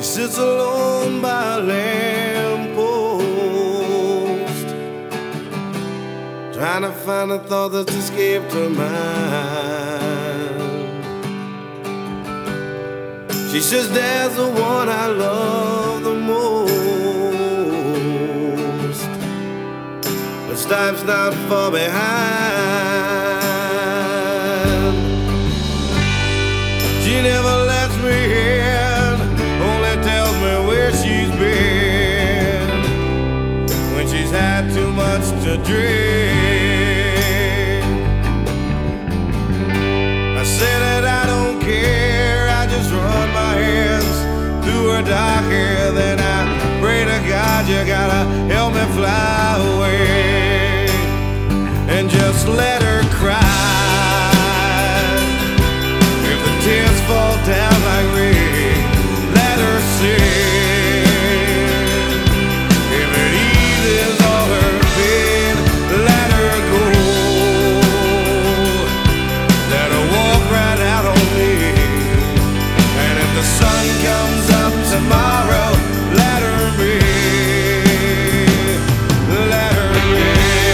sits alone by a lamppost, trying to find a thought that's escaped her mind. She says, Dad's the one I love the most, but Stipe's not far behind. She never lets me in, only tells me where she's been when she's had too much to drink. I say that I don't care, I just run my hands through her dark hair. Then I pray to God, you gotta help me fly away and just let her cry. If the tears fall down like rain, let her sing. If it eases all her pain, let her go. Let her walk right out on me. And if the sun comes up tomorrow, let her be. Let her be.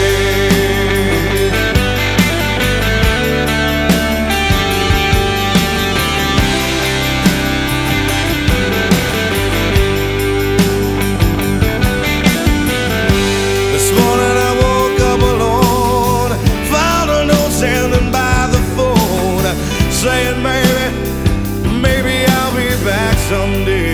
This morning I woke up alone, found a note standing by the phone, saying, maybe I'll be back someday.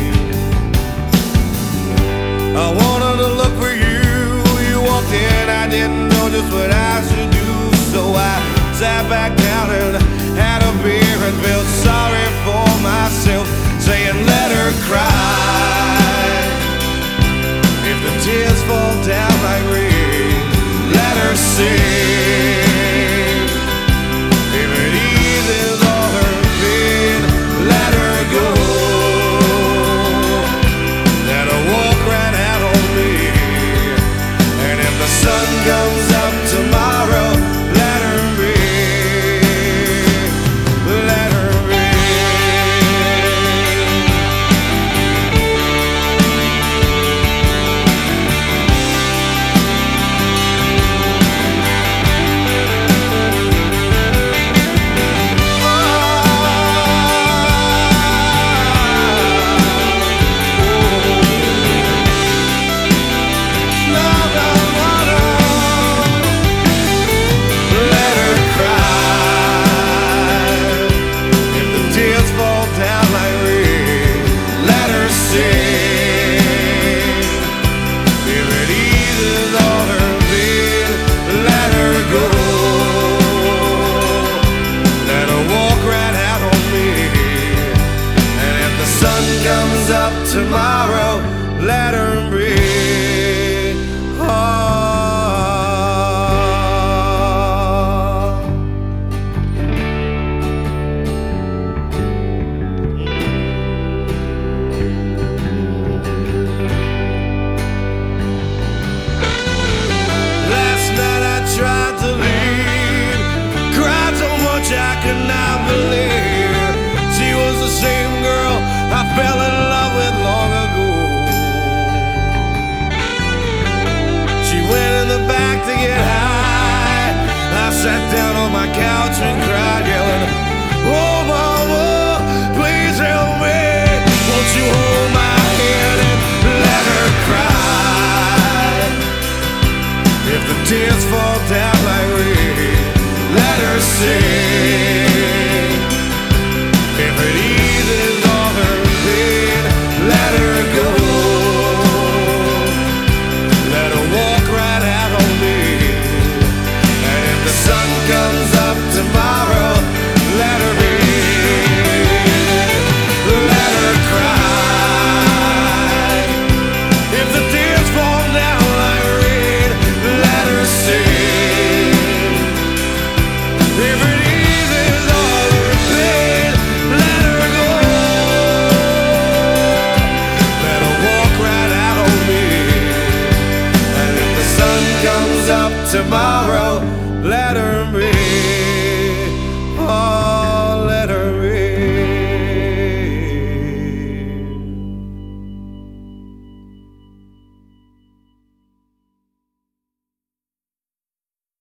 I wanted to look for you. You walked in, I didn't know just what I should do, so I sat back down and had a beer and felt sorry for myself, saying, let her cry. If the tears fall down like rain, let her sing. If it eases all her pain, let her go. Let her walk right out on me. And if the sun comes up tomorrow, let her be. Let her be. Comes up tomorrow, let her breathe.